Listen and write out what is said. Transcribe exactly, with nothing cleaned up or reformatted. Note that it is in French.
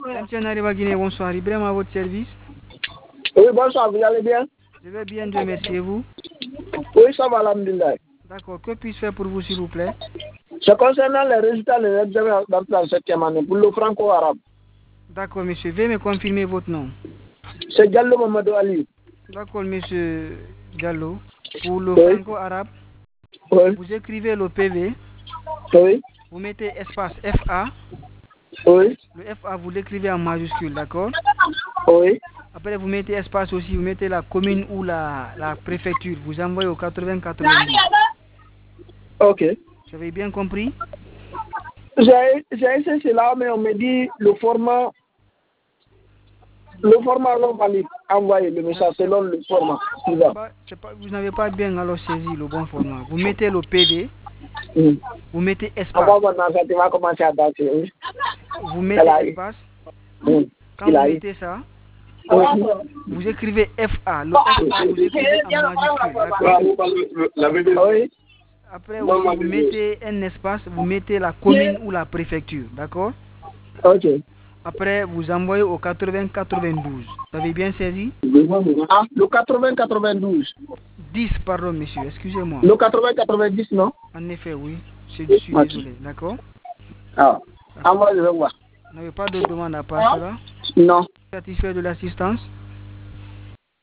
M T N Arriva Guinée, bonsoir. Ibrahim à votre service. Oui, bonsoir, vous allez bien? Je vais bien, Dieu merci, et vous? Oui, ça va, alhamdoulilah. D'accord, que puis-je faire pour vous, s'il vous plaît? C'est concernant les résultats de l'examen d'entrée en septième année pour le franco-arabe. D'accord, monsieur. Veuillez me confirmer votre nom. C'est Diallo Mamadou Ali. D'accord, monsieur Diallo. Pour le Oui. franco-arabe, Oui. vous écrivez le P V. Oui. Vous mettez espace F A. Oui. Le F A, vous l'écrivez en majuscule, d'accord? Oui. Après, vous mettez espace aussi, vous mettez la commune ou la, la préfecture. Vous envoyez au quatre-vingts quatre-vingt-douze. Ok. Vous avez bien compris? J'ai j'ai essayé cela, mais on me dit le format. Le format non valide. Envoyez le message selon le format. C'est pas, c'est pas, vous n'avez pas bien alors saisi le bon format. Vous mettez le P V. Mm. Vous mettez espace. Avant maintenant, ça tu vas commencer à danser. Oui. Vous mettez espace. Mm. Quand vous mettez ça, oui. vous écrivez F A. Le F A, vous écrivez en majuscule. D'accord? Oui. Après aussi, vous mettez un espace, vous mettez la commune ou la préfecture. D'accord? Ok. Après, vous envoyez au quatre-vingts quatre-vingt-douze. Vous avez bien saisi? Ah, le quatre-vingts quatre-vingt-douze. dix, pardon, monsieur, excusez-moi. Le quatre-vingts quatre-vingt-dix, non? En effet, oui. Je suis désolé, d'accord? Ah, ah moi je vais voir. Vous n'avez pas de demande à part cela? Non. Satisfait de l'assistance?